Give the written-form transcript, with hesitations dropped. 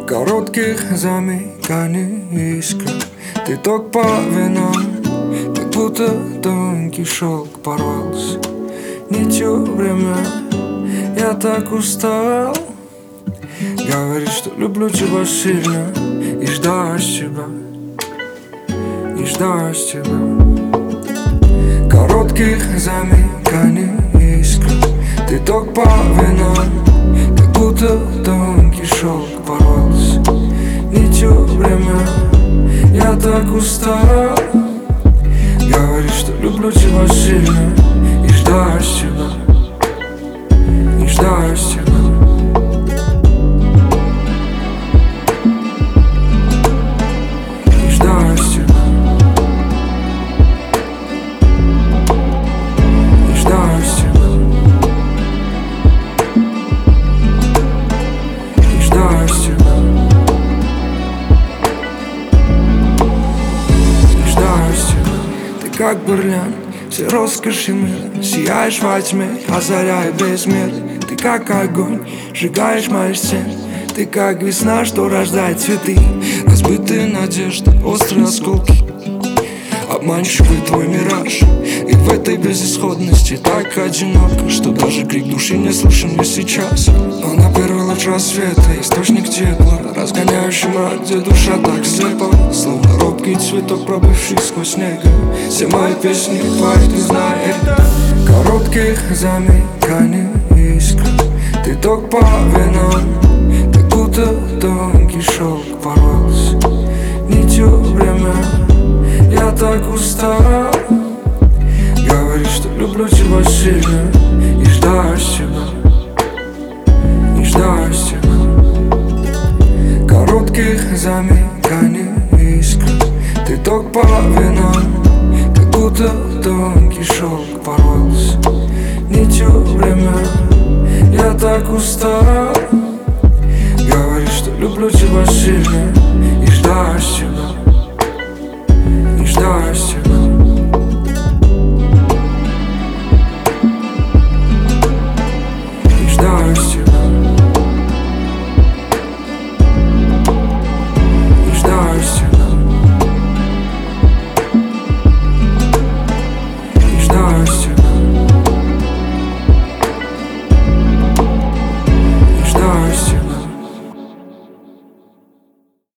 Коротких замыканий искр. Ты ток по венам, как будто тонкий шелк порвался нитью время. Я так устал говорить, что люблю тебя сильно и ждать тебя, и ждать тебя. Коротких замыканий искр. Ты ток по венам, как будто тонкий шелк порвался нитью время. Я так устал говорить, что люблю тебя сильно и ждать тебя, и ждать тебя. Как бриллиант, все роскоши мира, сияешь во тьме, озаряя без меры. Ты как огонь, сжигаешь мои стены. Ты как весна, что рождает цветы. Разбитые надежды, острые осколки, обманчивый твой мираж. И в этой безысходности так одиноко, что даже крик души не слышен мне сейчас. Но на первый луч рассвета источник тепла, разгоняющий мрак, где душа так слепа, словно робкий цветок, пробывший сквозь снег. Все мои песни твои, ты знаешь. Коротких замыканий искр. Ты ток по венам, как будто тонкий шелк порвался нитью время. Я так устал говорить, что люблю тебя сильно и ждать тебя, и ждать тебя. Коротких замыканий искр. Ты ток по венам, как будто тонкий шелк порвался нитью время. Я так устал